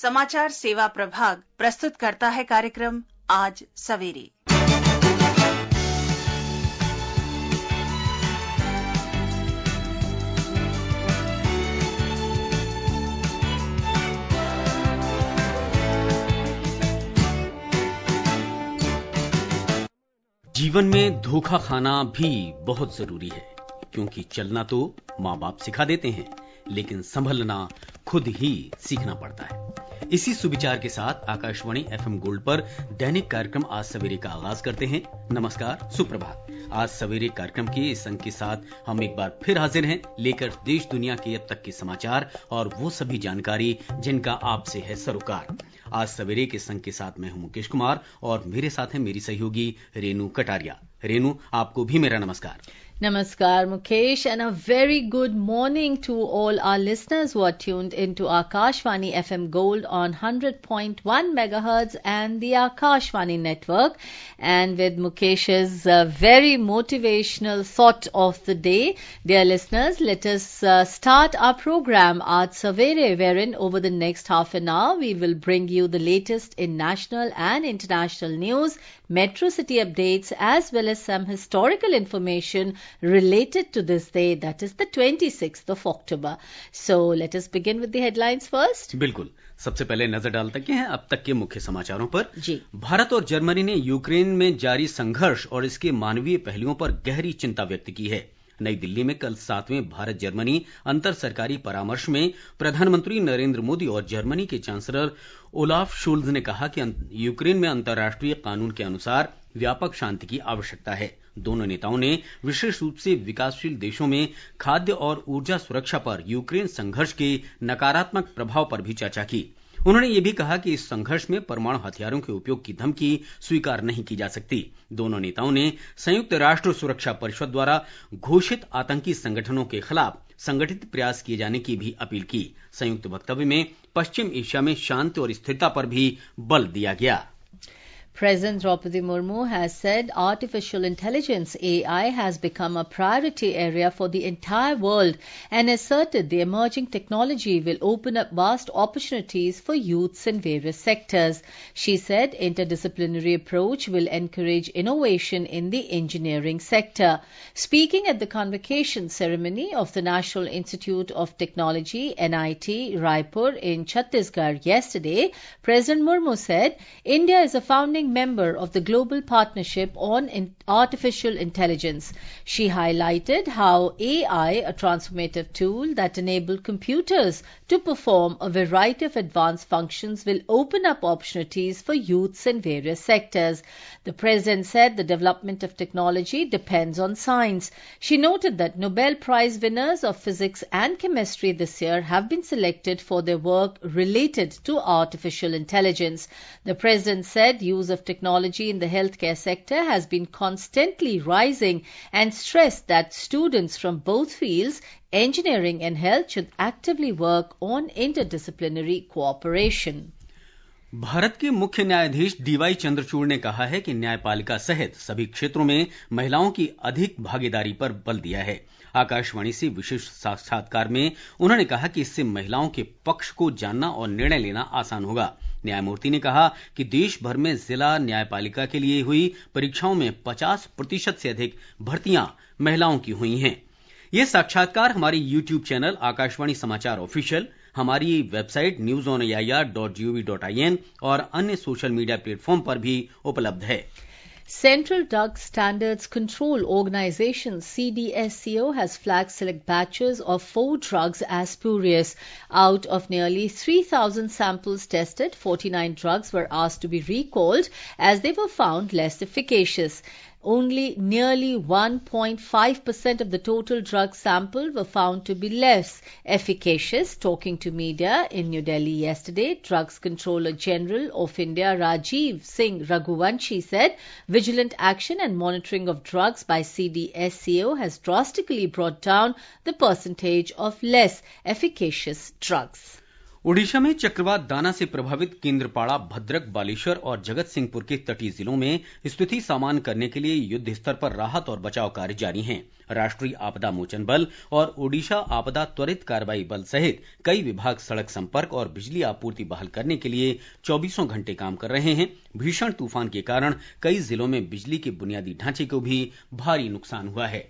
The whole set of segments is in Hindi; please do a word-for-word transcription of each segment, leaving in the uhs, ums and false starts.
समाचार सेवा प्रभाग प्रस्तुत करता है कार्यक्रम आज सवेरे। जीवन में धोखा खाना भी बहुत जरूरी है, क्योंकि चलना तो माँ बाप सिखा देते हैं, लेकिन संभलना खुद ही सीखना पड़ता है। इसी सुविचार के साथ आकाशवाणी एफएम गोल्ड पर दैनिक कार्यक्रम आज सवेरे का आगाज करते हैं। नमस्कार, सुप्रभात। आज सवेरे कार्यक्रम के इस अंक के साथ हम एक बार फिर हाजिर हैं, लेकर देश दुनिया के अब तक के समाचार और वो सभी जानकारी जिनका आपसे है सरोकार। आज सवेरे के संग के साथ मैं हूं मुकेश कुमार और मेरे साथ है मेरी सहयोगी रेनू कटारिया। रेनू, आपको भी मेरा नमस्कार। Namaskar, Mukesh, and a very good morning to all our listeners who are tuned into Akashvani F M Gold on one hundred point one megahertz and the Akashvani network. And with Mukesh's uh, very motivational thought of the day, dear listeners, let us uh, start our program Aaj Savere, wherein over the next half an hour we will bring you the latest in national and international news, metro city updates, as well as some historical information related to this day, that is the twenty-sixth of October. So let us begin with the headlines first. बिल्कुल, सबसे पहले नजर डालते हैं अब तक के मुख्य समाचारों पर। जी। भारत और जर्मनी ने यूक्रेन में जारी संघर्ष और इसके मानवीय पहलुओं पर गहरी चिंता व्यक्त की है। नई दिल्ली में कल सातवें भारत जर्मनी अंतर सरकारी परामर्श में प्रधानमंत्री नरेंद्र मोदी और जर्मनी के चांसलर ओलाफ शोल्ज ने कहा कि यूक्रेन में अंतर्राष्ट्रीय कानून के अनुसार व्यापक शांति की आवश्यकता है। दोनों नेताओं ने विशेष रूप से विकासशील देशों में खाद्य और ऊर्जा सुरक्षा पर यूक्रेन संघर्ष के नकारात्मक प्रभाव पर भी चर्चा की। उन्होंने ये भी कहा कि इस संघर्ष में परमाणु हथियारों के उपयोग की धमकी स्वीकार नहीं की जा सकती। दोनों नेताओं ने संयुक्त राष्ट्र सुरक्षा परिषद द्वारा घोषित आतंकी संगठनों के खिलाफ संगठित प्रयास किए जाने की भी अपील की। संयुक्त वक्तव्य में पश्चिम एशिया में शांति और स्थिरता पर भी बल दिया गया। President Draupadi Murmu has said artificial intelligence, A I, has become a priority area for the entire world and asserted the emerging technology will open up vast opportunities for youths in various sectors. She said interdisciplinary approach will encourage innovation in the engineering sector. Speaking at the convocation ceremony of the National Institute of Technology, N I T, Raipur in Chhattisgarh yesterday, President Murmu said India is a founding member of the Global Partnership on Artificial Intelligence. She highlighted how A I, a transformative tool that enables computers to perform a variety of advanced functions, will open up opportunities for youths in various sectors. The President said the development of technology depends on science. She noted that Nobel Prize winners of physics and chemistry this year have been selected for their work related to artificial intelligence. The President said use of technology in the healthcare sector has been constantly rising and stressed that students from both fields, engineering and health, should actively work on interdisciplinary cooperation. Bharat के मुख्य न्यायाधीश डीवाई चंद्रचूड़ ने कहा है कि न्यायपालिका सहित सभी क्षेत्रों में महिलाओं की अधिक भागीदारी पर बल दिया है। आकाशवाणी से विशेष साक्षात्कार में उन्होंने कहा कि इससे महिलाओं के पक्ष को जानना और निर्णय लेना आसान होगा। न्यायमूर्ति ने कहा कि देश भर में जिला न्यायपालिका के लिए हुई परीक्षाओं में पचास प्रतिशत से अधिक भर्तियां महिलाओं की हुई हैं। ये साक्षात्कार हमारी YouTube channel Akashvani Samachar official, हमारी website news on A I R dot G O V dot I N और अन्य सोशल मीडिया प्लेटफॉर्म पर भी उपलब्ध है। Central Drug Standards Control Organization C D S C O has flagged select batches of four drugs as spurious. Out of nearly three thousand samples tested, forty-nine drugs were asked to be recalled as they were found less efficacious. Only nearly one point five percent of the total drug sample were found to be less efficacious. Talking to media in New Delhi yesterday, Drugs Controller General of India Rajiv Singh Raghuvanshi said vigilant action and monitoring of drugs by C D S C O has drastically brought down the percentage of less efficacious drugs. Odisha में चक्रवात दाना से प्रभावित केंद्रपाड़ा, भद्रक, बालेश्वर और जगत सिंहपुर के तटीय जिलों में स्थिति सामान्य करने के लिए युद्ध स्तर पर राहत और बचाव कार्य जारी हैं। राष्ट्रीय आपदा मोचन बल और ओडिशा आपदा त्वरित कार्रवाई बल सहित कई विभाग सड़क संपर्क और बिजली आपूर्ति बहाल करने के लिए चौबीसों घंटे काम कर रहे हैं। भीषण तूफान के कारण कई जिलों में बिजली के बुनियादी ढांचे को भी भारी नुकसान हुआ है।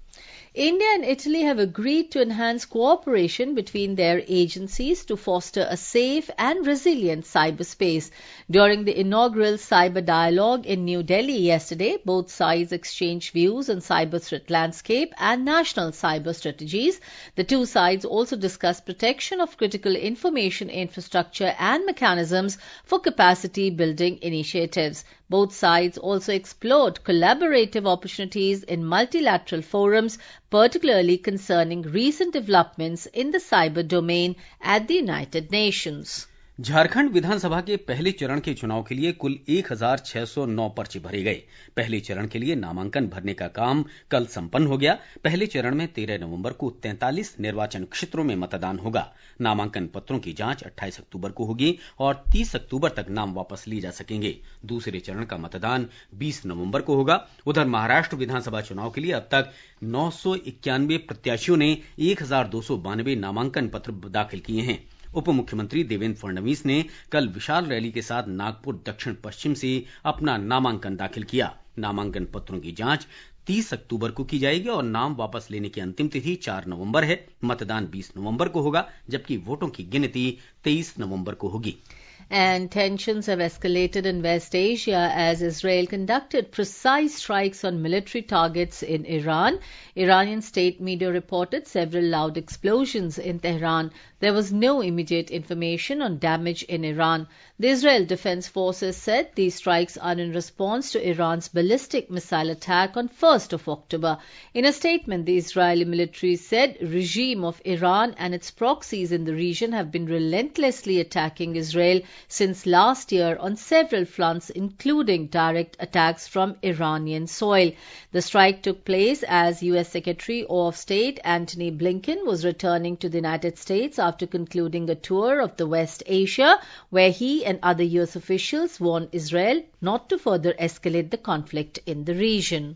India and Italy have agreed to enhance cooperation between their agencies to foster a safe and resilient cyberspace. During the inaugural Cyber Dialogue in New Delhi yesterday, both sides exchanged views on cyber threat landscape and national cyber strategies. The two sides also discussed protection of critical information infrastructure and mechanisms for capacity building initiatives. Both sides also explored collaborative opportunities in multilateral forums, particularly concerning recent developments in the cyber domain at the United Nations. Jharkhand विधानसभा के पहले चरण के चुनाव के लिए कुल एक हजार छह सौ नौ पर्चे भरे गए। पहले चरण के लिए नामांकन भरने का काम कल संपन्न हो गया। पहले चरण में तेरह नवंबर को तैंतालीस निर्वाचन क्षेत्रों में मतदान होगा। नामांकन पत्रों की जांच अट्ठाईस अक्टूबर को होगी और तीस अक्टूबर तक नाम वापस लिए जा सकेंगे। दूसरे चरण का मतदान बीस नवंबर को होगा। उधर महाराष्ट्र विधानसभा चुनाव के लिए अब तक नौ सौ इक्यानवे प्रत्याशियों ने एक हजार दो सौ बानवे नामांकन पत्र दाखिल किए हैं। उप मुख्यमंत्री देवेंद्र फडणवीस ने कल विशाल रैली के साथ नागपुर दक्षिण पश्चिम से अपना नामांकन दाखिल किया। नामांकन पत्रों की जांच तीस अक्टूबर को की जाएगी और नाम वापस लेने की अंतिम तिथि चार नवंबर है। मतदान बीस नवंबर को होगा, जबकि वोटों की गिनती तेईस नवंबर को होगी। And tensions have escalated in West Asia as Israel conducted precise strikes on military targets in Iran. Iranian state media reported several loud explosions in Tehran. There was no immediate information on damage in Iran. The Israel Defense Forces said these strikes are in response to Iran's ballistic missile attack on first of October. In a statement, the Israeli military said regime of Iran and its proxies in the region have been relentlessly attacking Israel since last year on several fronts, including direct attacks from Iranian soil. The strike took place as U S Secretary of State Antony Blinken was returning to the United States after concluding a tour of the West Asia, where he and other U S officials warned Israel not to further escalate the conflict in the region.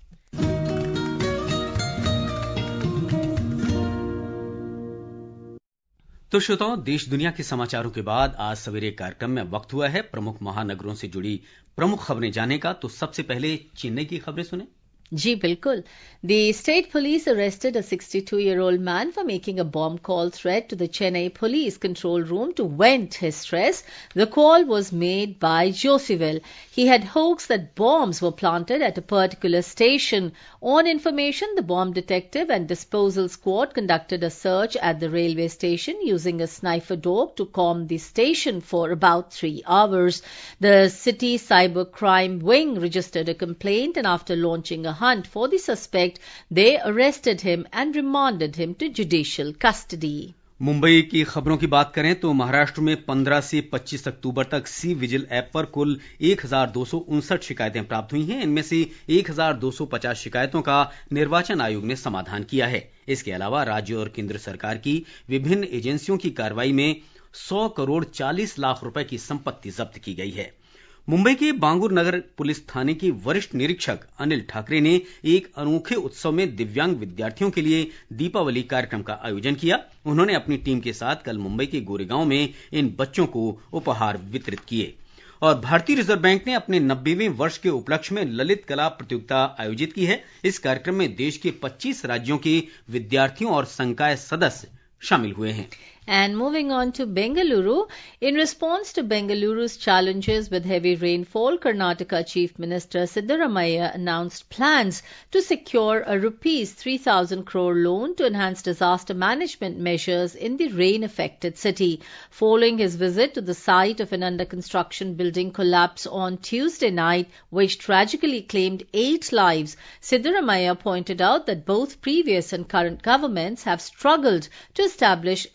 तो श्रोताओं, देश दुनिया के समाचारों के बाद आज सवेरे कार्यक्रम में वक्त हुआ है प्रमुख महानगरों से जुड़ी प्रमुख खबरें जानने का। तो सबसे पहले चेन्नई की खबरें सुने। जी बिल्कुल। The state police arrested a sixty-two-year-old man for making a bomb call threat to the Chennai police control room to vent his stress. The call was made by Josiville. He had hoaxed that bombs were planted at a particular station. On information, the bomb detective and disposal squad conducted a search at the railway station using a sniffer dog to calm the station for about three hours. The city cyber crime wing registered a complaint, and after launching a hunt for the suspect, they arrested him and remanded him to judicial custody. Mumbai की खबरों की बात करें तो महाराष्ट्र में पंद्रह से पच्चीस अक्टूबर तक सी विजिल ऐप पर कुल एक हजार दो सौ उनसठ शिकायतें प्राप्त हुई हैं। इनमें से एक हजार दो सौ पचास शिकायतों का निर्वाचन आयोग ने समाधान किया है। इसके अलावा राज्य और केंद्र सरकार की विभिन्न एजेंसियों की कार्रवाई में सौ करोड़ चालीस लाख रुपए की संपत्ति जब्त की गई है। मुंबई के बांगुर नगर पुलिस थाने के वरिष्ठ निरीक्षक अनिल ठाकरे ने एक अनोखे उत्सव में दिव्यांग विद्यार्थियों के लिए दीपावली कार्यक्रम का आयोजन किया। उन्होंने अपनी टीम के साथ कल मुंबई के गोरेगांव में इन बच्चों को उपहार वितरित किए। और भारतीय रिजर्व बैंक ने अपने नब्बेवें वर्ष के उपलक्ष्य में ललित कला प्रतियोगिता आयोजित की है। इस कार्यक्रम में देश के पच्चीस राज्यों के विद्यार्थियों और संकाय सदस्य शामिल हुए हैं। And moving on to Bengaluru, in response to Bengaluru's challenges with heavy rainfall, Karnataka Chief Minister Siddaramaiah announced plans to secure a rupees three thousand crore loan to enhance disaster management measures in the rain-affected city. Following his visit to the site of an under-construction building collapse on Tuesday night, which tragically claimed eight lives, Siddaramaiah pointed out that both previous and current governments have struggled to establish infrastructure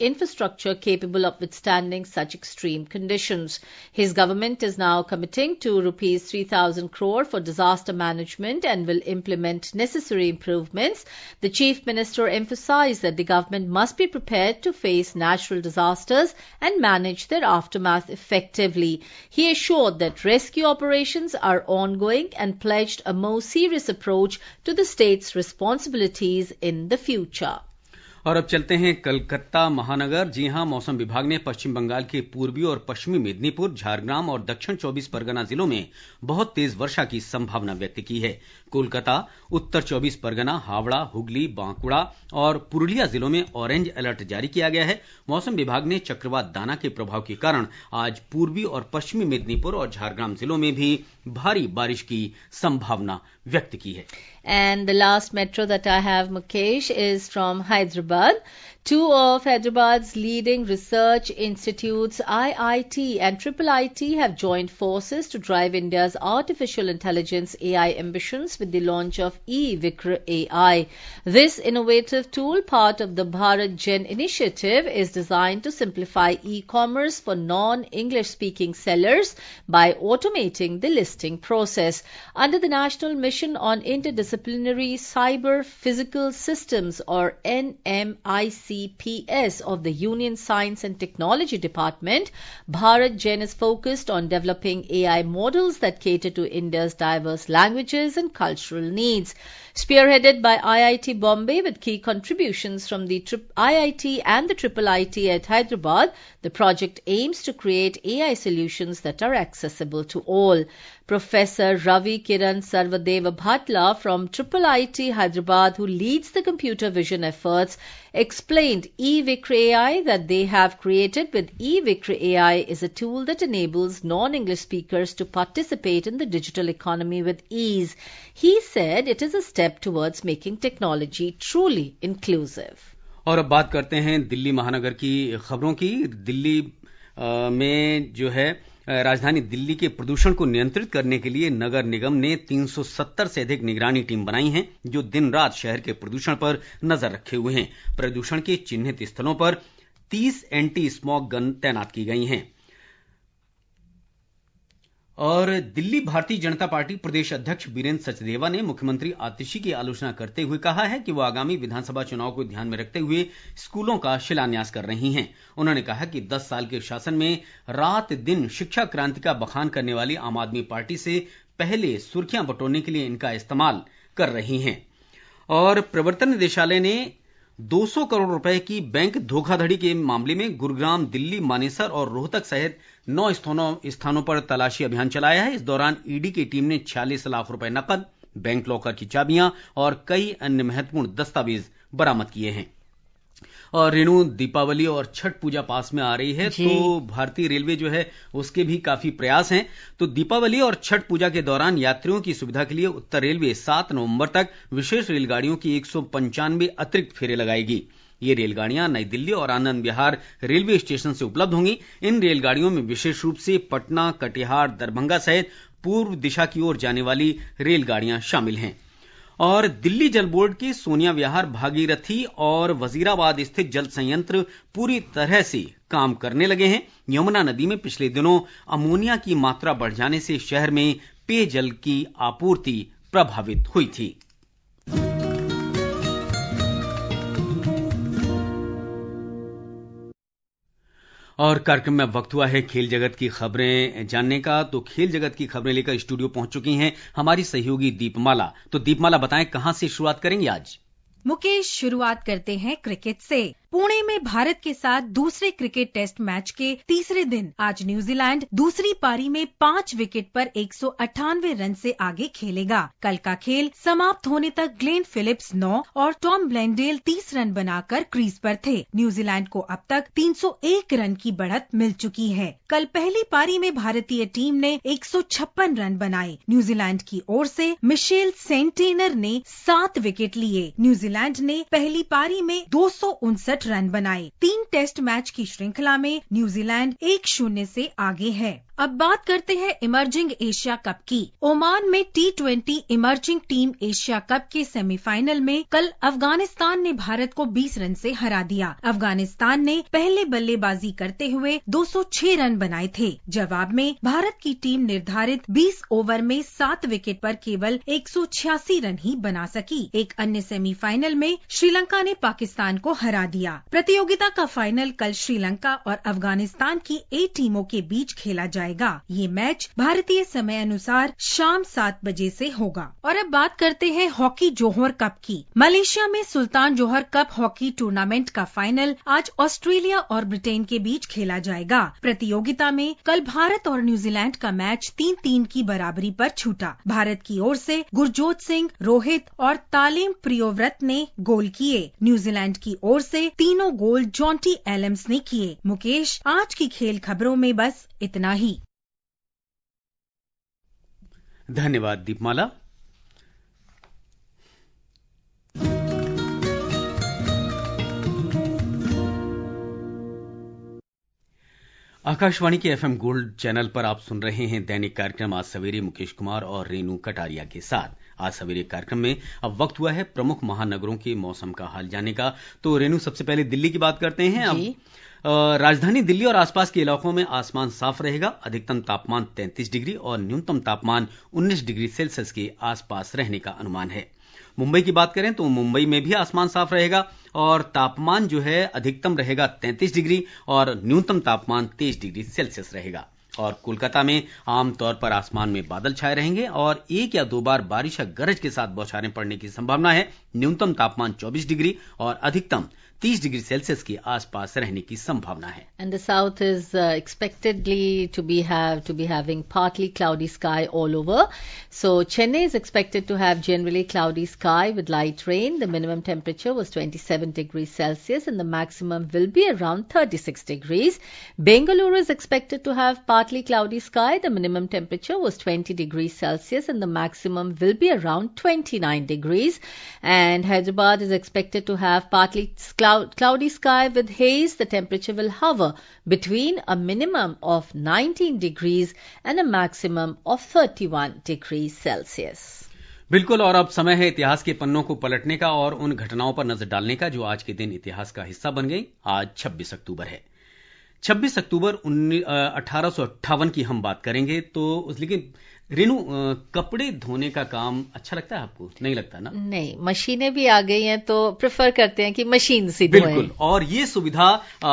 infrastructure capable of withstanding such extreme conditions. His government is now committing to rupees three thousand crore for disaster management and will implement necessary improvements. The Chief Minister emphasized that the government must be prepared to face natural disasters and manage their aftermath effectively. He assured that rescue operations are ongoing and pledged a more serious approach to the state's responsibilities in the future. और अब चलते हैं कलकत्ता महानगर। जी हां, मौसम विभाग ने पश्चिम बंगाल के पूर्वी और पश्चिमी मेदिनीपुर, झारग्राम और दक्षिण चौबीस परगना जिलों में बहुत तेज वर्षा की संभावना व्यक्त की है। कोलकाता, उत्तर चौबीस परगना, हावड़ा, हुगली, बांकुड़ा और पुरुलिया जिलों में ऑरेंज अलर्ट जारी किया गया है। मौसम विभाग ने चक्रवात दाना के प्रभाव के कारण आज पूर्वी और पश्चिमी मेदिनीपुर और झारग्राम जिलों में भी भारी बारिश की संभावना व्यक्त की है। And the last metro that I have, Mukesh, is from Hyderabad. Two of Hyderabad's leading research institutes, I I T and Triple I T, have joined forces to drive India's artificial intelligence A I ambitions with the launch of eVikra A I. This innovative tool, part of the Bharat Gen initiative, is designed to simplify e-commerce for non-English speaking sellers by automating the listing process. Under the National Mission on Interdisciplinary Cyber Physical Systems, or N M I C P S, of the Union Science and Technology Department, Bharat Gen is focused on developing A I models that cater to India's diverse languages and cultural needs. Spearheaded by I I T Bombay with key contributions from the I I T and the Triple I T at Hyderabad, the project aims to create A I solutions that are accessible to all. Professor Ravi Kiran Sarvadeva Bhatla from Triple I T Hyderabad, who leads the computer vision efforts, explained eVikra A I that they have created with eVikra A I is a tool that enables non-English speakers to participate in the digital economy with ease. He said it is a step towards making technology truly inclusive. और अब बात करते हैं दिल्ली महानगर की खबरों की। दिल्ली में जो है राजधानी दिल्ली के प्रदूषण को नियंत्रित करने के लिए नगर निगम ने तीन सौ सत्तर से अधिक निगरानी टीम बनाई हैं, जो दिन रात शहर के प्रदूषण पर नजर रखे हुए हैं। प्रदूषण के चिन्हित स्थलों पर तीस एंटी स्मॉग गन तैनात की गई हैं। और दिल्ली भारतीय जनता पार्टी प्रदेश अध्यक्ष वीरेंद्र सचदेवा ने मुख्यमंत्री आतिशी की आलोचना करते हुए कहा है कि वो आगामी विधानसभा चुनाव को ध्यान में रखते हुए स्कूलों का शिलान्यास कर रही हैं। उन्होंने कहा कि दस साल के शासन में रात दिन शिक्षा क्रांति का बखान करने वाली आम आदमी पार्टी से पहले सुर्खियां बटोरने के लिए इनका इस्तेमाल कर रही हैं। और प्रवर्तन निदेशालय ने दो सौ करोड़ रुपए की बैंक धोखाधड़ी के मामले में गुरुग्राम, दिल्ली, मानेसर और रोहतक सहित नौ स्थानों पर तलाशी अभियान चलाया है। इस दौरान ईडी की टीम ने छियालीस लाख रुपए नकद, बैंक लॉकर की चाबियां और कई अन्य महत्वपूर्ण दस्तावेज बरामद किए हैं। और रेणु, दीपावली और छठ पूजा पास में आ रही है, तो भारतीय रेलवे जो है उसके भी काफी प्रयास हैं। तो दीपावली और छठ पूजा के दौरान यात्रियों की सुविधा के लिए उत्तर रेलवे सात नवंबर तक विशेष रेलगाड़ियों की एक सौ पंचानवे अतिरिक्त फेरे लगाएगी। ये रेलगाड़ियां नई दिल्ली और आनंद विहार रेलवे स्टेशन से उपलब्ध होंगी। इन रेलगाड़ियों में विशेष रूप से पटना, कटिहार, दरभंगा सहित पूर्व दिशा की ओर जाने वाली रेलगाड़ियां शामिल हैं। और दिल्ली जल बोर्ड के सोनिया विहार, भागीरथी और वजीराबाद स्थित जल संयंत्र पूरी तरह से काम करने लगे हैं। यमुना नदी में पिछले दिनों अमोनिया की मात्रा बढ़ जाने से शहर में पेयजल की आपूर्ति प्रभावित हुई थी। और कार्यक्रम में वक्त हुआ है खेल जगत की खबरें जानने का। तो खेल जगत की खबरें लेकर स्टूडियो पहुंच चुकी हैं हमारी सहयोगी दीपमाला। तो दीपमाला, बताएं कहां से शुरुआत करेंगे आज? मुकेश, शुरुआत करते हैं क्रिकेट से। पुणे में भारत के साथ दूसरे क्रिकेट टेस्ट मैच के तीसरे दिन आज न्यूजीलैंड दूसरी पारी में पांच विकेट पर एक सौ अट्ठानवे रन से आगे खेलेगा। कल का खेल समाप्त होने तक ग्लेन फिलिप्स नौ और टॉम ब्लेंडेल तीस रन बनाकर क्रीज पर थे। न्यूजीलैंड को अब तक तीन सौ एक रन की बढ़त मिल चुकी है। कल पहली पारी में भारतीय टीम ने एक सौ छप्पन रन बनाए। न्यूजीलैंड की ओर से मिशेल सेंटेनर ने सात विकेट लिए। न्यूजीलैंड ने पहली पारी में दो सौ उनसठ रन बनाए। तीन टेस्ट मैच की श्रृंखला में न्यूजीलैंड एक शून्य से आगे है। अब बात करते हैं इमर्जिंग एशिया कप की। ओमान में T twenty emerging team Asia cup के सेमीफाइनल में कल अफगानिस्तान ने भारत को बीस रन से हरा दिया। अफगानिस्तान ने पहले बल्लेबाजी करते हुए दो सौ छह रन बनाए थे। जवाब में भारत की टीम निर्धारित बीस ओवर में सात विकेट पर केवल एक सौ छियासी रन ही बना सकी। एक अन्य सेमीफाइनल में श्रीलंका ने पाकिस्तान को हरा दिया। प्रतियोगिता का फाइनल कल श्रीलंका और अफगानिस्तान की ए टीमों के बीच खेला जाएगा। ये मैच भारतीय समय अनुसार शाम सात बजे से होगा। और अब बात करते हैं हॉकी जोहर कप की। मलेशिया में Sultan Johor cup hockey tournament का फाइनल आज ऑस्ट्रेलिया और ब्रिटेन के बीच खेला जाएगा। प्रतियोगिता में कल भारत और न्यूजीलैंड का मैच तीन तीन की बराबरी पर छूटा। भारत की ओर से गुरजोत सिंह, रोहित और तालीम प्रियोव्रत ने गोल किए। न्यूजीलैंड की ओर से तीनों गोल जॉन्टी एलम्स ने किए। मुकेश, आज की खेल खबरों में बस इतना ही। धन्यवाद दीपमाला। आकाशवाणी के एफएम गोल्ड चैनल पर आप सुन रहे हैं दैनिक कार्यक्रम आज सवेरे मुकेश कुमार और रेनू कटारिया के साथ। आज सवेरे कार्यक्रम में अब वक्त हुआ है प्रमुख महानगरों के मौसम का हाल जानने का। तो रेनू, सबसे पहले दिल्ली की बात करते हैं। अब राजधानी दिल्ली और आसपास के इलाकों में आसमान साफ रहेगा। अधिकतम तापमान तैंतीस डिग्री और न्यूनतम तापमान उन्नीस डिग्री सेल्सियस के आसपास रहने का अनुमान है। मुंबई की बात करें तो मुंबई में भी आसमान साफ रहेगा और तापमान जो है अधिकतम रहेगा तैंतीस डिग्री और न्यूनतम तापमान तेईस डिग्री सेल्सियस रहेगा। और कोलकाता में आमतौर पर आसमान में बादल छाए रहेंगे और एक या दो बार बारिश या गरज के साथ बौछारें पड़ने की संभावना है। न्यूनतम तापमान चौबीस डिग्री और अधिकतम तीस डिग्री सेल्सियस के आसपास रहने की संभावना है। And the south is uh, expectedly to be have to be having partly cloudy sky all over. So Chennai is expected to have generally cloudy sky with light rain. The minimum temperature was twenty-seven degrees Celsius and the maximum will be around thirty-six degrees. Bengaluru is expected to have partly cloudy sky. The minimum temperature was twenty degrees Celsius and the maximum will be around twenty-nine degrees. And Hyderabad is expected to have partly cloudy Cloudy sky with haze. The temperature will hover between a minimum of nineteen degrees and a maximum of thirty-one degrees Celsius. बिल्कुल। और अब समय है इतिहास के पन्नों को पलटने का और उन घटनाओं पर नजर डालने का जो आज के दिन इतिहास का हिस्सा बन गई। आज छब्बीस अक्टूबर है। छब्बीस अक्टूबर अठारह सौ अट्ठावन की हम बात करेंगे। तो लेकिन रेनू, कपड़े धोने का काम अच्छा लगता है आपको? नहीं लगता ना? नहीं, मशीनें भी आ गई हैं तो प्रेफर करते हैं कि मशीन से धोएं। बिल्कुल। और ये सुविधा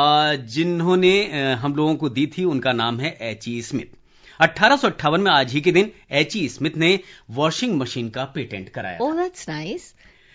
जिन्होंने हम लोगों को दी थी उनका नाम है एच ई स्मिथ। अठारह सौ अट्ठावन में आज ही के दिन एच ई स्मिथ ने वॉशिंग मशीन का पेटेंट कराया। Oh, that's nice.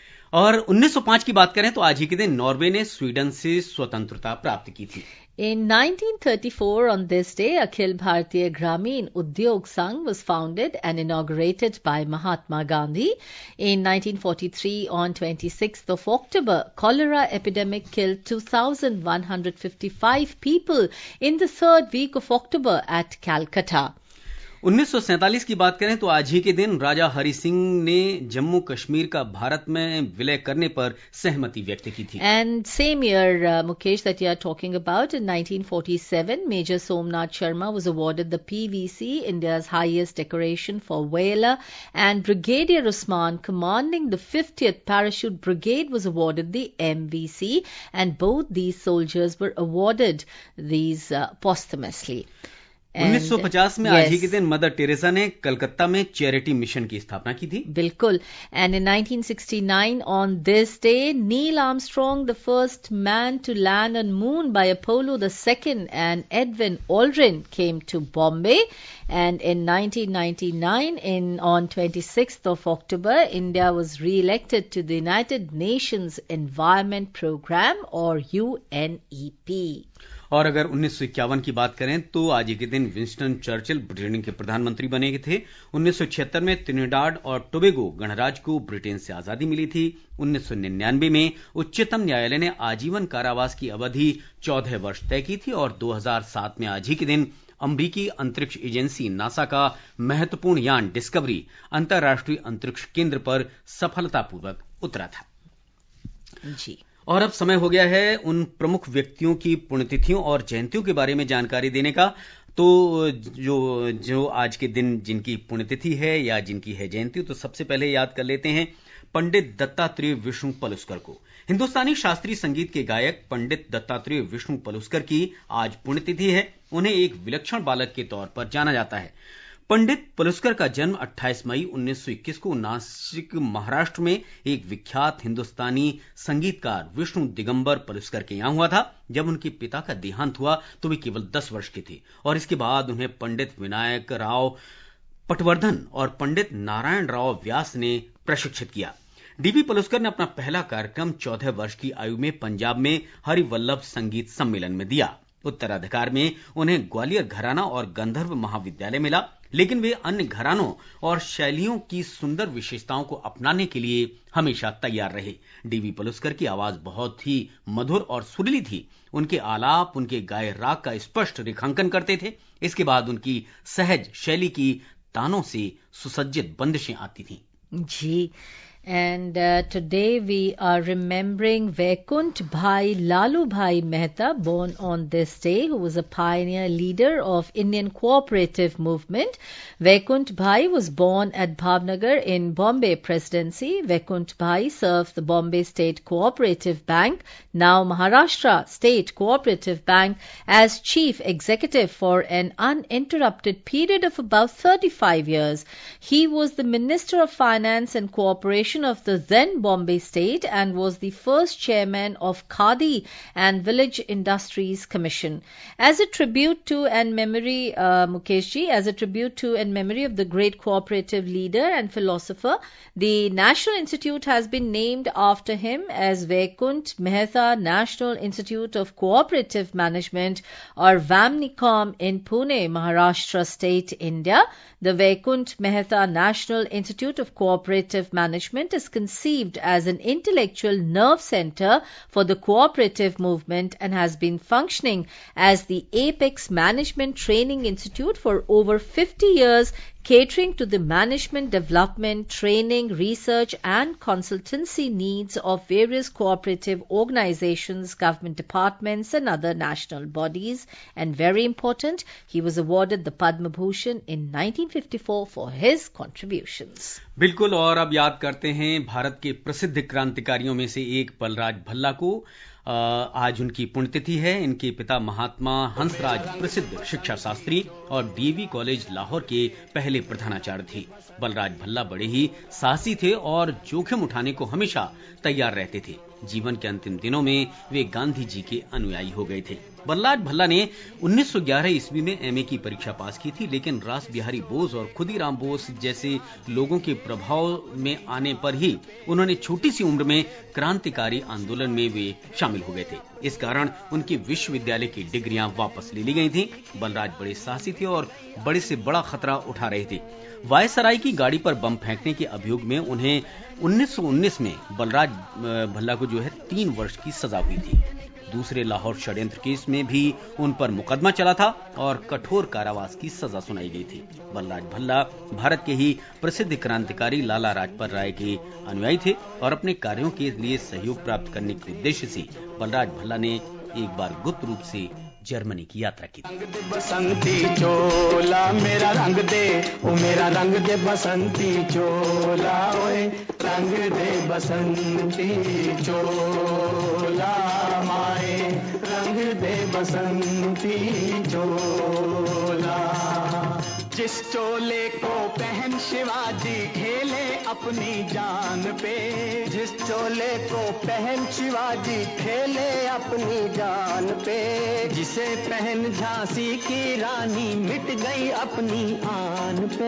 और उन्नीस सौ पाँच की बात करें तो आज ही के दिन नॉर्वे ने स्वीडन से स्वतंत्रता प्राप्त की थी। In nineteen thirty-four, on this day, Akhil Bharatiya Gramin Udyog Sangh was founded and inaugurated by Mahatma Gandhi. In nineteen forty-three, on twenty-sixth of October, cholera epidemic killed two thousand one hundred fifty-five people in the third week of October at Calcutta. उन्नीस सौ सैंतालीस की बात करें तो आज ही के दिन राजा हरि सिंह ने जम्मू कश्मीर का भारत में विलय करने पर सहमति व्यक्त की थी। And same year, uh, Mukesh, that you are talking about, in nineteen forty-seven, Major Somnath Sharma was awarded the P V C, India's highest decoration for Valor, and Brigadier Usman, commanding the fiftieth Parachute Brigade, was awarded the M V C, and both these soldiers were awarded these uh, posthumously. उन्नीस सौ पचास में आज ही के दिन मदर टेरेसा ने कलकत्ता में चैरिटी मिशन की स्थापना की थी। बिल्कुल। And in nineteen sixty nine on this day Neil Armstrong the first man to land on moon by Apollo the second and Edwin Aldrin came to Bombay. And in nineteen ninety-nine, in on twenty-sixth of October, India was re-elected to the United Nations Environment Program or U N E P. और अगर उन्नीस सौ इक्यावन की बात करें तो आज ही के दिन विंस्टन चर्चिल ब्रिटेन के प्रधानमंत्री बने थे। उन्नीस सौ छिहत्तर में त्रिनिडाद और टोबैगो गणराज्य को ब्रिटेन से आजादी मिली थी। उन्नीस सौ निन्यानवे में उच्चतम न्यायालय ने आजीवन कारावास की अवधि चौदह वर्ष तय की थी और दो हज़ार सात में आज ही के दिन अमरीकी अंतरिक्ष एजेंसी नासा का महत्वपूर्ण यान डिस्कवरी अंतर्राष्ट्रीय अंतरिक्ष केंद्र पर सफलतापूर्वक उतरा था। जी। और अब समय हो गया है उन प्रमुख व्यक्तियों की पुण्यतिथियों और जयंतियों के बारे में जानकारी देने का। तो जो जो आज के दिन जिनकी पुण्यतिथि है या जिनकी है जयंती, तो सबसे पहले याद कर लेते हैं पंडित दत्तात्रेय विष्णु पलुस्कर को। हिंदुस्तानी शास्त्रीय संगीत के गायक पंडित दत्तात्रेय विष्णु पलुस्कर की आज पुण्यतिथि है। उन्हें एक विलक्षण बालक के तौर पर जाना जाता है। पंडित पलुस्कर का जन्म अट्ठाईस मई उन्नीस सौ इक्कीस को नासिक, महाराष्ट्र में एक विख्यात हिंदुस्तानी संगीतकार विष्णु दिगंबर पलुस्कर के यहां हुआ था। जब उनके पिता का देहांत हुआ तो वे केवल दस वर्ष के थे और इसके बाद उन्हें पंडित विनायक राव पटवर्धन और पंडित नारायण राव व्यास ने प्रशिक्षित किया। डीबी पलुस्कर ने अपना पहला कार्यक्रम चौदह वर्ष की आयु में पंजाब में हरिवल्लभ संगीत सम्मेलन में दिया। उत्तराधिकार में उन्हें ग्वालियर घराना और गंधर्व महाविद्यालय मिला, लेकिन वे अन्य घरानों और शैलियों की सुंदर विशेषताओं को अपनाने के लिए हमेशा तैयार रहे। डीबी पलुस्कर की आवाज बहुत ही मधुर और सुरीली थी। उनके आलाप उनके गाए राग का स्पष्ट रेखांकन करते थे। इसके बाद उनकी सहज शैली की तानों से सुसज्जित बंदिशें आती थीं। जी, and uh, today we are remembering Vaikunt Bhai Lalu Bhai Mehta, born on this day, who was a pioneer leader of Indian cooperative movement. Vaikunt Bhai was born at Bhavnagar in Bombay Presidency. Vaikunt Bhai served the Bombay State Cooperative Bank, now Maharashtra State Cooperative Bank, as chief executive for an uninterrupted period of about thirty-five years. He was the Minister of Finance and Cooperation of the then Bombay State and was the first chairman of Khadi and Village Industries Commission. As a tribute to and memory, uh, Mukeshji, as a tribute to and memory of the great cooperative leader and philosopher, the National Institute has been named after him as Vaikunt Mehta National Institute of Cooperative Management, or VAMNICOM, in Pune, Maharashtra State, India. The Vaikunt Mehta National Institute of Cooperative Management is conceived as an intellectual nerve center for the cooperative movement and has been functioning as the apex management training institute for over fifty years, catering to the management development, training, research and consultancy needs of various cooperative organizations, government departments and other national bodies. And very important, he was awarded the Padma Bhushan in nineteen fifty-four for his contributions. बिल्कुल, और अब याद करते हैं भारत के प्रसिद्ध क्रांतिकारियों में से एक बलराज भल्ला को। आज उनकी पुण्यतिथि है। इनके पिता महात्मा हंसराज प्रसिद्ध शिक्षा शास्त्री और डीएवी कॉलेज लाहौर के पहले प्रधानाचार्य थे। बलराज भल्ला बड़े ही साहसी थे और जोखिम उठाने को हमेशा तैयार रहते थे। जीवन के अंतिम दिनों में वे गांधी जी के अनुयायी हो गए थे। बलराज भल्ला ने उन्नीस सौ ग्यारह ईस्वी में एमए की परीक्षा पास की थी, लेकिन रास बिहारी बोस और खुदीराम बोस जैसे लोगों के प्रभाव में आने पर ही उन्होंने छोटी सी उम्र में क्रांतिकारी आंदोलन में वे शामिल हो गए थे। इस कारण उनकी विश्वविद्यालय की डिग्रियां वापस ले ली गई थी। बलराज बड़े साहसी थे और बड़े से बड़ा खतरा उठा रहे थे। वायसराय की गाड़ी पर बम फेंकने के अभियोग में उन्हें उन्नीस सौ उन्नीस में बलराज भल्ला को जो है तीन वर्ष की सजा हुई थी। दूसरे लाहौर षड्यंत्र केस में भी उन पर मुकदमा चला था और कठोर कारावास की सजा सुनाई गई थी। बलराज भल्ला भारत के ही प्रसिद्ध क्रांतिकारी लाला लाजपत राय के अनुयायी थे और अपने कार्यों के लिए सहयोग प्राप्त करने के उद्देश्य से बलराज भल्ला ने एक बार गुप्त रूप से जर्मनी की यात्रा की। रंग दे बसंती चोला मेरा रंग दे, ओ मेरा रंग दे बसंती चोला, ओए रंग दे बसंती चोला माए, रंग दे बसंती चोला। जिस चोले को पहन शिवाजी खेले अपनी जान पे, जिस चोले को पहन शिवाजी खेले अपनी जान पे, जिसे पहन झांसी की रानी मिट गई अपनी आन पे।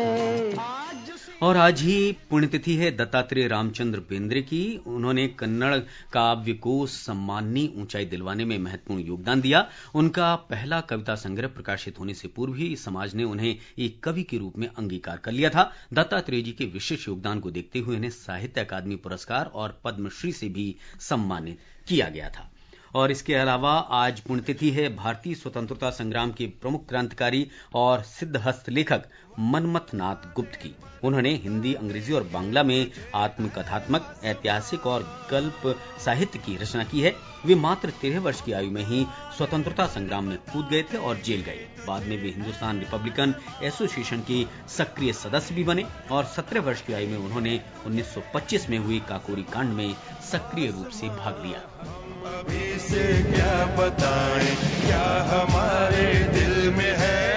और आज ही पुण्यतिथि है दत्तात्रेय रामचंद्र बेंद्रे की। उन्होंने कन्नड़ काव्य को सम्माननीय ऊंचाई दिलवाने में महत्वपूर्ण योगदान दिया। उनका पहला कविता संग्रह प्रकाशित होने से पूर्व ही समाज ने उन्हें एक कवि के रूप में अंगीकार कर लिया था। दत्तात्रेय जी के विशेष योगदान को देखते हुए उन्हें साहित्य अकादमी पुरस्कार और पद्मश्री से भी सम्मानित किया गया था। और इसके अलावा आज पुण्यतिथि है भारतीय स्वतंत्रता संग्राम के प्रमुख क्रांतिकारी और सिद्धहस्त लेखक मनमथ नाथ गुप्त की। उन्होंने हिंदी, अंग्रेजी और बांग्ला में आत्मकथात्मक, ऐतिहासिक और गल्प साहित्य की रचना की है। वे मात्र तेरह वर्ष की आयु में ही स्वतंत्रता संग्राम में कूद गए थे और जेल गए। बाद में वे हिंदुस्तान रिपब्लिकन एसोसिएशन के सक्रिय सदस्य भी बने और सत्रह वर्ष की आयु में उन्होंने उन्नीस सौ पच्चीस में हुई काकोरी कांड में सक्रिय रूप से भाग लिया। अभी से क्या बताएं, क्या हमारे दिल में है,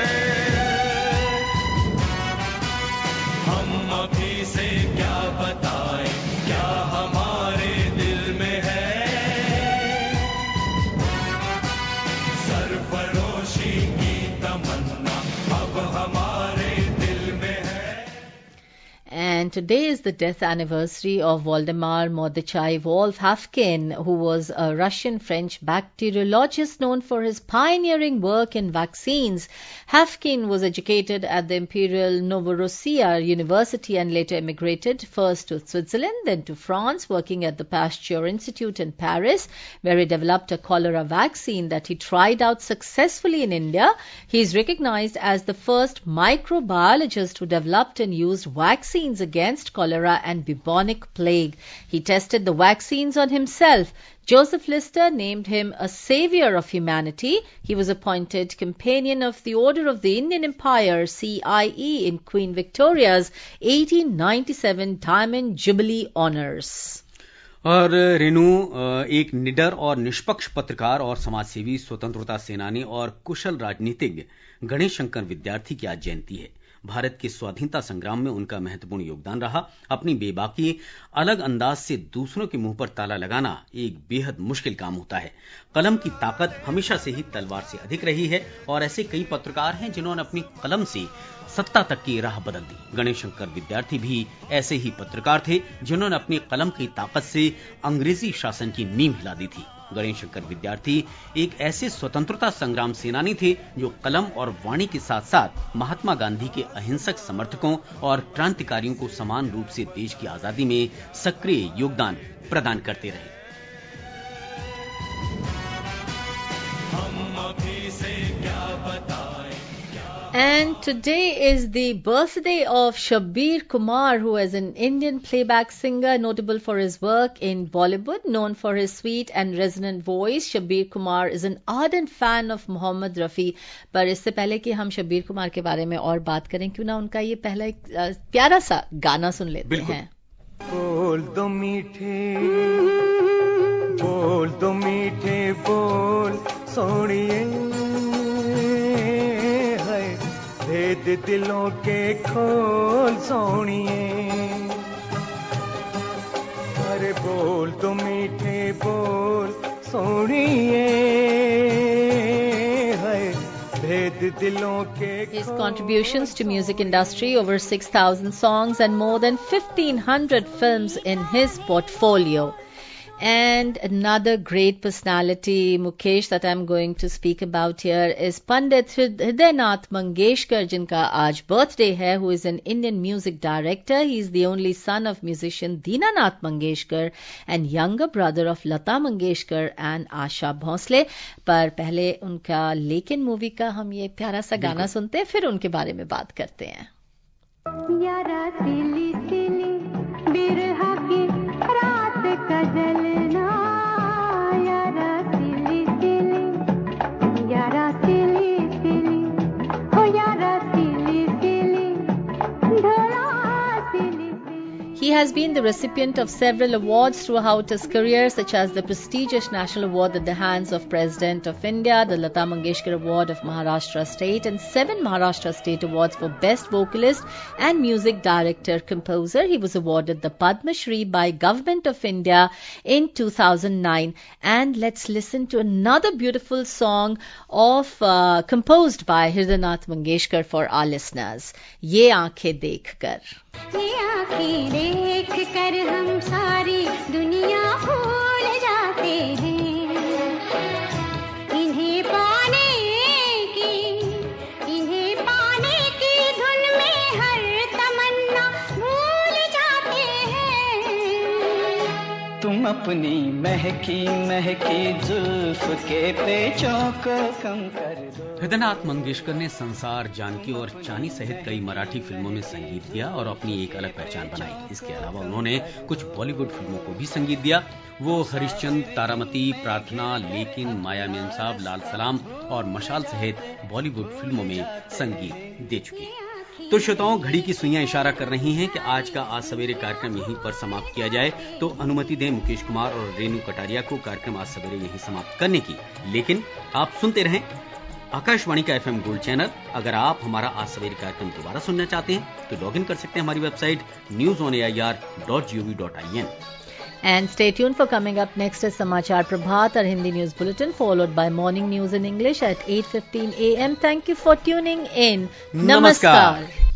हम अभी से क्या बताएं, क्या हमारे दिल में है, सरफरोशी की तमन्ना अब हमारे दिल में है। And today is the death anniversary of Waldemar Mordechai Wolf Haffkine, who was a Russian-French bacteriologist known for his pioneering work in vaccines. Haffkine was educated at the Imperial Novorossiya University and later emigrated first to Switzerland, then to France, working at the Pasteur Institute in Paris, where he developed a cholera vaccine that he tried out successfully in India. He is recognized as the first microbiologist who developed and used vaccines against cholera and bubonic plague. He tested the vaccines on himself. Joseph Lister named him a savior of humanity. He was appointed Companion of the Order of the Indian Empire, C I E, in Queen Victoria's eighteen ninety-seven Diamond Jubilee Honours. और रेनू एक निडर और निष्पक्ष पत्रकार और समाजसेवी, स्वतंत्रता सेनानी और कुशल राजनीतिज्ञ गणेश शंकर विद्यार्थी की आज जयंती है। भारत के स्वाधीनता संग्राम में उनका महत्वपूर्ण योगदान रहा। अपनी बेबाकी, अलग अंदाज से दूसरों के मुंह पर ताला लगाना एक बेहद मुश्किल काम होता है। कलम की ताकत हमेशा से ही तलवार से अधिक रही है और ऐसे कई पत्रकार हैं जिन्होंने अपनी कलम से सत्ता तक की राह बदल दी। गणेश शंकर विद्यार्थी भी ऐसे ही पत्रकार थे जिन्होंने अपनी कलम की ताकत से अंग्रेजी शासन की नींव हिला दी थी। गणेश शंकर विद्यार्थी एक ऐसे स्वतंत्रता संग्राम सेनानी थे जो कलम और वाणी के साथ साथ महात्मा गांधी के अहिंसक समर्थकों और क्रांतिकारियों को समान रूप से देश की आजादी में सक्रिय योगदान प्रदान करते रहे। हम अभी से क्या बताएं। And today is the birthday of Shabbir Kumar, who is an Indian playback singer notable for his work in Bollywood. Known for his sweet and resonant voice, Shabbir Kumar is an ardent fan of Mohammad Rafi. पर इससे पहले कि हम शब्बीर कुमार के बारे में और बात करें, क्यों ना उनका ये पहला एक प्यारा सा गाना सुन लेते हैं। बोल दो मीठे, बोल दो मीठे बोल सोनिए, भेद दिलों के खोल सोनिए, अरे बोल तो मीठे बोल सोनिए, है भेद दिलों के। His contributions to music industry, over six thousand songs and more than fifteen hundred films in his portfolio. And another great personality, Mukesh, that I'm going to speak about here is Pandit Hridaynath Mangeshkar, jinka aaj birthday hai, who is an Indian music director. He is the only son of musician Dinanath Mangeshkar and younger brother of Lata Mangeshkar and Asha Bhosle. पर पहले उनका लेकिन मूवी का हम ये प्यारा सा गाना सुनते हैं, फिर उनके बारे में बात करते हैं। यारा तिली तिली बिरहा की रात का जलना, यारा तिली तिली, यारा तिली तिली, हो यारा तिली तिली, ढोला तिली तिली। He has been the recipient of several awards throughout his career, such as the prestigious National Award at the hands of President of India, the Lata Mangeshkar Award of Maharashtra State, and seven Maharashtra State Awards for Best Vocalist and Music Director Composer. He was awarded the Padma Shri by Government of India in two thousand nine. And let's listen to another beautiful song of uh, composed by Hridaynath Mangeshkar for our listeners. Ye aankhein dekh kar. ये आँखें देख कर हम सारी दुनिया भूल जाते हैं, इन्हें पाने की, इन्हें पाने की धुन में हर तमन्ना भूल जाते हैं। तुम तुम अपनी महकी महकी जुल्फ के पेचों को कम कर दो। हृदयनाथ मंगेशकर ने संसार, जानकी और चानी सहित कई मराठी फिल्मों में संगीत दिया और अपनी एक अलग पहचान बनाई। इसके अलावा उन्होंने कुछ बॉलीवुड फिल्मों को भी संगीत दिया। वो हरिश्चंद्र, तारामती, प्रार्थना, लेकिन, माया मेमसाब, लाल सलाम और मशाल सहित बॉलीवुड फिल्मों में संगीत दे चुके हैं। तो श्रोताओं, घड़ी की सुइयां इशारा कर रही हैं कि आज का आज सवेरे कार्यक्रम यहीं पर समाप्त किया जाए। तो अनुमति दें मुकेश कुमार और रेनू कटारिया को कार्यक्रम आज सवेरे यहीं समाप्त करने की। लेकिन आप सुनते रहें आकाशवाणी का एफएम गोल्ड चैनल। अगर आप हमारा आज सवेरे कार्यक्रम दोबारा सुनना चाहते हैं तो लॉग इन कर सकते हैं हमारी website news on A I R dot G O V dot I N. And stay tuned for coming up next is Samachar Prabhat, our Hindi news bulletin, followed by morning news in English at eight fifteen a m. Thank you for tuning in. Namaskar. Namaskar.